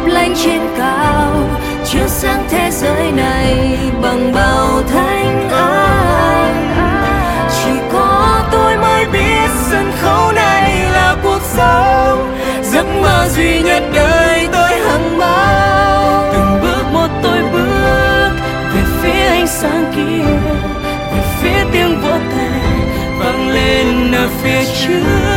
lánh trên cao, chiếu sáng thế giới này bằng bao thanh âm. Chỉ có tôi mới biết sân khấu này là cuộc sống, giấc mơ duy nhất đời tôi hằng mong. Từng bước một tôi bước về phía ánh sáng kia, về phía tiếng vỗ tay vang lên ở phía trước.